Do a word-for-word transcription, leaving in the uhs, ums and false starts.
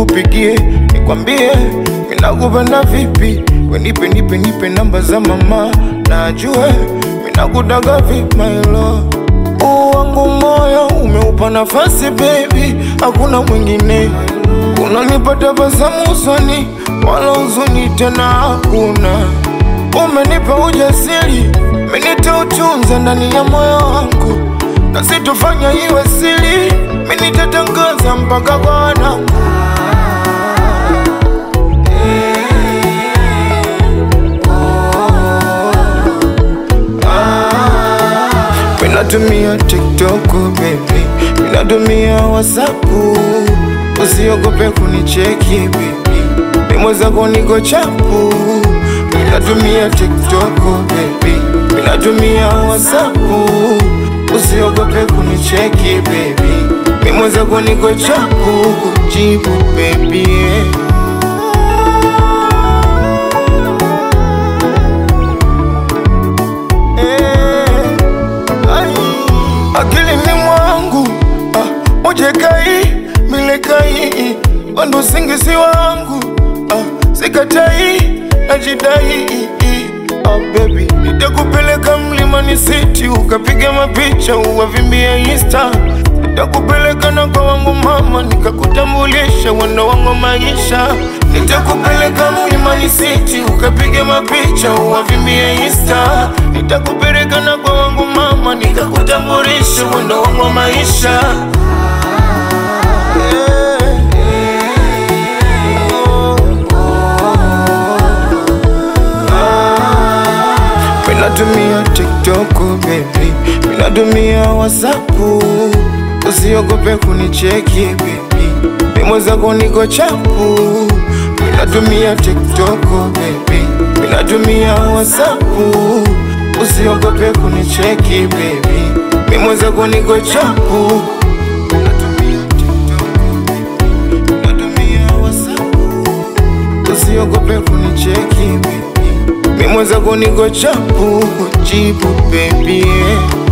nikupigie, nikwambie minakupenda vipi. We nipe nipe nipe namba za mama, na ajue minakudaga vipi my love. Wangu moyo umeupa nafasi baby, hakuna mwingine. Unanipa tabasamu usoni, wala huzuni tena hakuna. Umenipa ujasiri, mimi nitautunza ndani ya moyo wangu, na sitofanya iwe siri, mimi nitatangaza mpaka kwa wanangu. Minatumia TikTok baby, minatumia WhatsApp, usiogope kunicheki baby, mimi zako niko chapu. Minatumia TikTok baby, minatumia WhatsApp, usiogope kunicheki baby, mimi zako niko chapu. Jibu baby, akili ni mwangu, ah, ujekai, milekai, wando singisi wangu, ah, sikatai, najidai, ah, baby. Nitakupeleka mlimani city, ukapiga mapicha, uwavimbia Insta. Nitakupeleka na kwa wangu mama, nikakutambulisha wendo wangu maisha. Nitakupeleka mlimani city, ukapiga mapicha, uwavimbia Insta. Nitakupeleka na kwa wangu mama, nikakutambulisha wendo wangu maisha. Minatumia TikTok baby, minatumia WhatsApp, usiogope kunicheki baby, mimi zako niko chapu. Minatumia TikTok baby, minatumia WhatsApp, usiogope kunicheki baby, mimi zako niko chapu. Minatumia TikTok, minatumia WhatsApp, usiogope kunicheki baby, mimi zako niko chapu. Jibu baby,